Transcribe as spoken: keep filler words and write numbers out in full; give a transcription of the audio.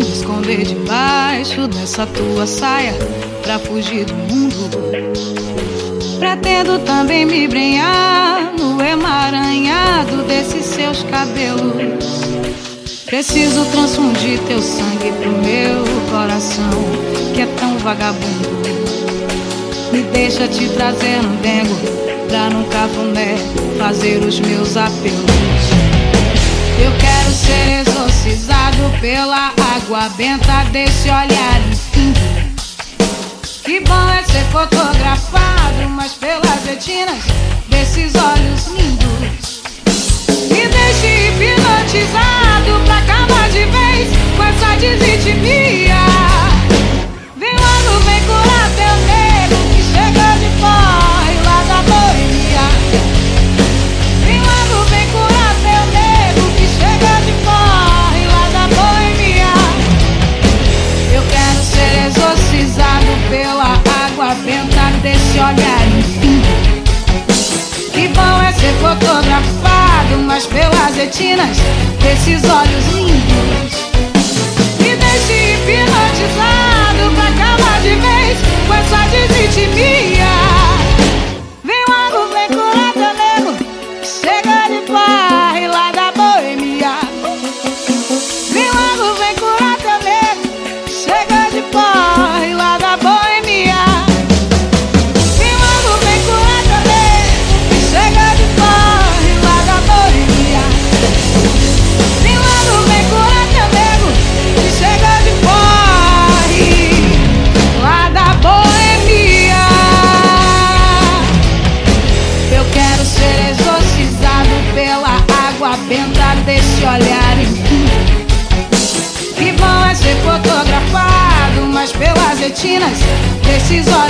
me esconder debaixo dessa tua saia pra fugir do mundo. Pretendo também me embrenhar no emaranhado desses seus cabelos. Preciso transfundir teu sangue pro meu coração, que é tão vagabundo. Me deixa te trazer no dengo, pra num cafuné fazer os meus apelos. Eu quero ser exorcizado pela água benta desse olhar infindo. Que bom é ser fotografado, mas pelas retinas desses olhos lindos. Me deixe hipnotizado pra acabar de vez com essa desritmia. Vem logo, vem curar teu nego que chega de fora e lá da boemia. Vem logo, vem curar teu nego que chega de fora e lá da boemia. Eu quero ser exorcizado pela água benta desse olhar infindo. Que bom é ser fotografado, mas pelas retinas desses olhos lindos. Me deixe hipnotizado pra acabar de vez com essa desritmia. Vem logo, vem curar teu nego que chega de farra e lá da boemia. Vem logo, vem curar teu nego que chega de farra e lá da boemia. Vem logo, vem curar teu nego que chega de farra e lá da boemia. Vem logo, vem curar teu nego que chega de farra e lá da boemia. Eu quero ser exorcizado pela água benta desse olhar infindo. Que bom é ser fotografado, mas pelas retinas desses olhos